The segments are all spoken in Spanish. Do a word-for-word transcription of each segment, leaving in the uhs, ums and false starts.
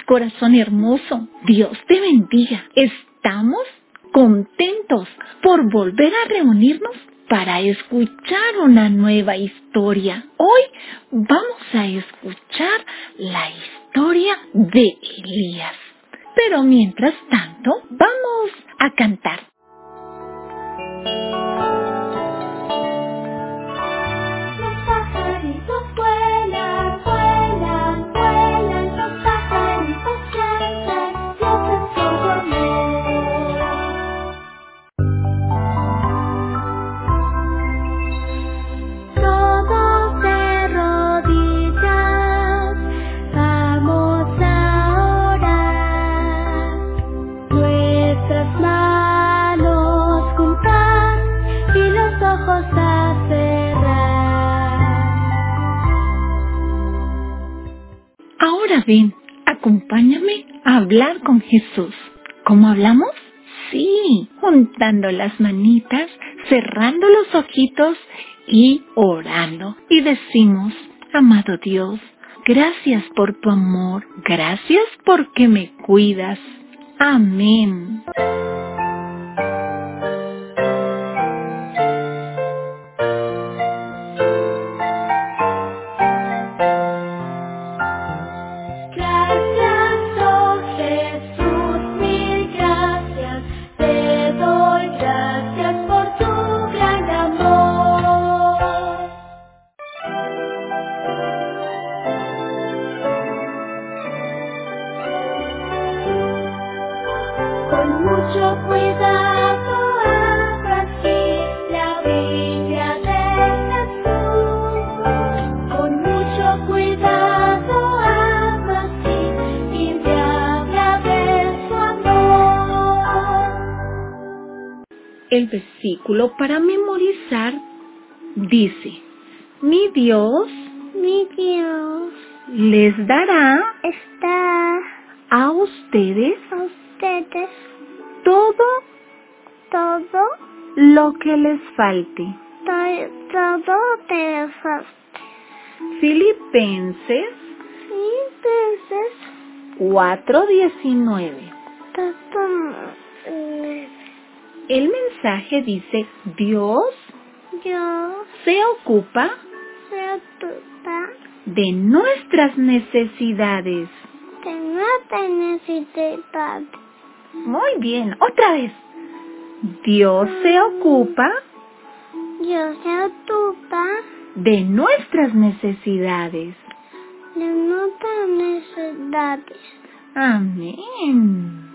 corazón hermoso, Dios te bendiga. Estamos contentos por volver a reunirnos para escuchar una nueva historia. Hoy vamos a escuchar la historia de Elías. Pero mientras tanto, vamos a cantar. Los pajaritos vuelan, vuelan, vuelan, los pajaritos cantan, Dios es su amor. Todos de rodillas, vamos a orar, nuestras manos juntar y los ojos a cerrar. Ahora ven, acompáñame a hablar con Jesús. ¿Cómo hablamos? Sí, juntando las manitas, cerrando los ojitos y orando. Y decimos, amado Dios, gracias por tu amor, gracias porque me cuidas. Amén. Gracias, oh Jesús, mil gracias, te doy gracias por tu gran amor. Con mucho cuidado abro aquí la Biblia de Jesús. Con mucho cuidado abro aquí y me habla de su amor. El versículo para memorizar dice, mi Dios Mi Dios les dará está a ustedes a ustedes todo todo, lo que les falte. to- todo te falta. Filipenses Y entonces, cuatro diecinueve. todo, eh, El mensaje dice, Dios Dios se ocupa se ocupa de nuestras necesidades. de nuestra necesidad. Muy bien, otra vez. Dios se ocupa Dios se ocupa de nuestras necesidades. de nuestras necesidades. Amén.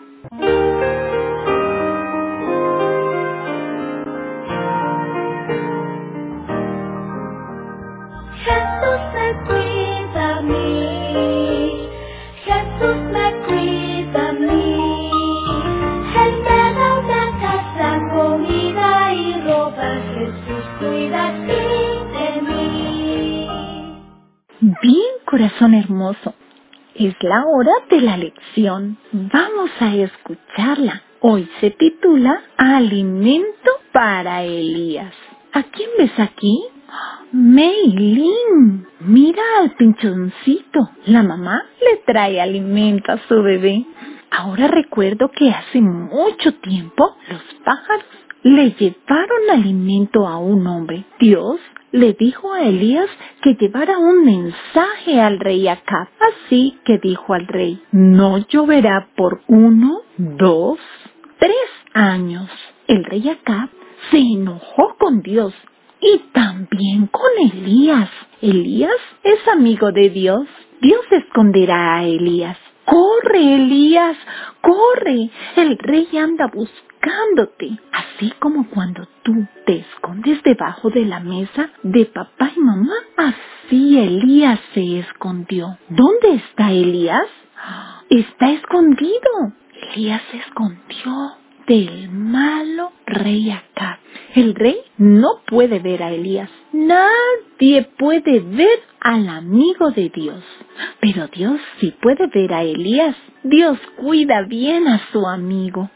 Jesús me cuida a mí, Jesús me cuida a mí. Él me da una casa, comida y ropa, Jesús cuida así de mí. Bien, corazón hermoso. Es la hora de la lección. Vamos a escucharla. Hoy se titula Alimento para Elías. ¿A quién ves aquí? Meilín. Mira al pinchoncito. La mamá le trae alimento a su bebé. Ahora recuerdo que hace mucho tiempo los pájaros le llevaron alimento a un hombre. Dios le dijo a Elías que llevara un mensaje al rey Acab. Así que dijo al rey, no lloverá por uno, dos, tres años. El rey Acab se enojó con Dios y también con Elías. Elías es amigo de Dios. Dios esconderá a Elías. ¡Corre, Elías! ¡Corre! El rey anda buscándote. Así como cuando tú te escondes debajo de la mesa de papá y mamá. Así Elías se escondió. ¿Dónde está Elías? Está escondido. Elías se escondió del malo rey Acab. El rey no puede ver a Elías. Nadie puede ver al amigo de Dios. Pero Dios sí puede ver a Elías. Dios cuida bien a su amigo.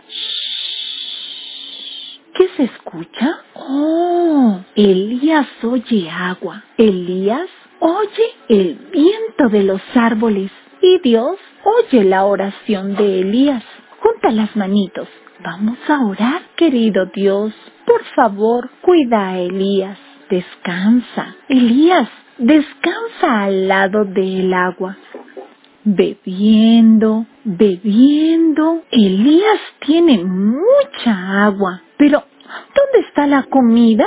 ¿Qué se escucha? Oh, Elías oye agua. Elías oye el viento de los árboles. Y Dios oye la oración de Elías. Junta las manitos. Vamos a orar, querido Dios. Por favor, cuida a Elías. Descansa. Elías, descansa al lado del agua. Bebiendo, bebiendo. Elías tiene mucha agua. Pero, ¿dónde está la comida?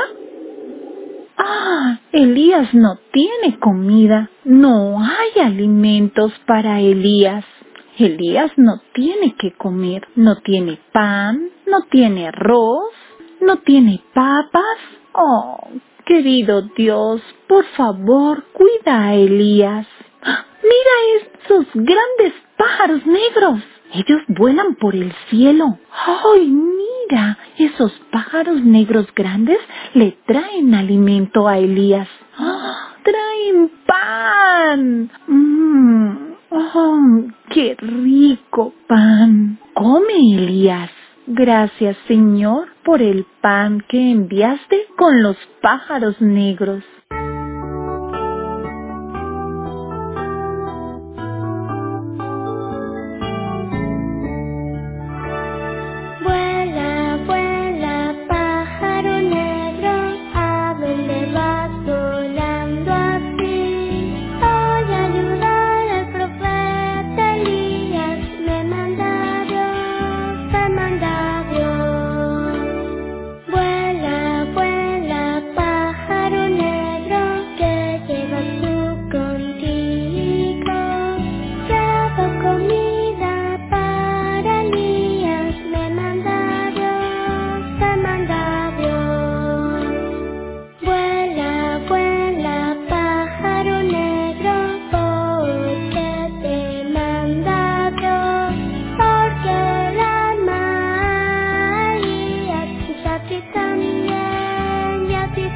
Ah, Elías no tiene comida. No hay alimentos para Elías. Elías no tiene que comer. No tiene pan, no tiene arroz, no tiene papas. Oh, querido Dios, por favor, cuida a Elías. ¡Ah! Mira esos grandes pájaros negros. Ellos vuelan por el cielo. ¡Ay, mira! Esos pájaros negros grandes le traen alimento a Elías. ¡Ah! ¡Traen pan! ¡Mmm! ¡Oh, qué rico pan! Come, Elías. Gracias, Señor, por el pan que enviaste con los pájaros negros. Vuela, vuela, pájaro negro, ¿a dónde vas volando así? Voy a ayudar al profeta Elías, me manda Dios, me manda Dios. Vuela, vuela, pájaro negro, que llevas tú contigo. Llevo comida para Elías, me manda Dios, me manda Dios. Vuela, vuela, pájaro negro, porque te manda Dios, porque el alma a Elías, y a ti también, y a ti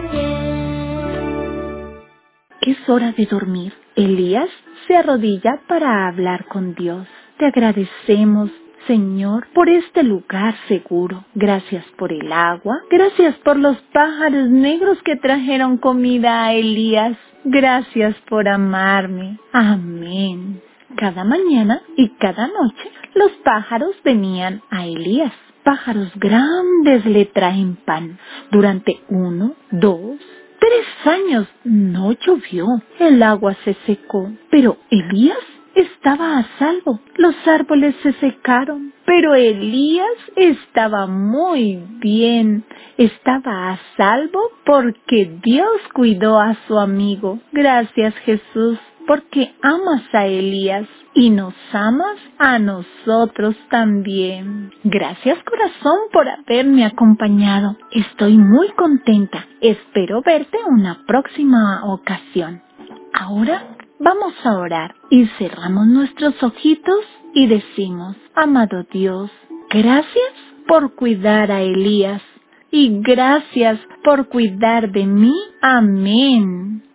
también. Es hora de dormir. Elías se arrodilla para hablar con Dios. Te agradecemos, Señor, por este lugar seguro. Gracias por el agua. Gracias por los pájaros negros que trajeron comida a Elías. Gracias por amarme. Amén. Cada mañana y cada noche los pájaros venían a Elías. Pájaros grandes le traen pan. Durante uno, dos, tres años no llovió. El agua se secó. Pero Elías estaba a salvo. Los árboles se secaron. Pero Elías estaba muy bien. Estaba a salvo porque Dios cuidó a su amigo. Gracias, Jesús, porque amas a Elías y nos amas a nosotros también. Gracias, corazón, por haberme acompañado. Estoy muy contenta. Espero verte una próxima ocasión. Ahora vamos a orar y cerramos nuestros ojitos y decimos: amado Dios, gracias por cuidar a Elías y gracias por cuidar de mí. Amén.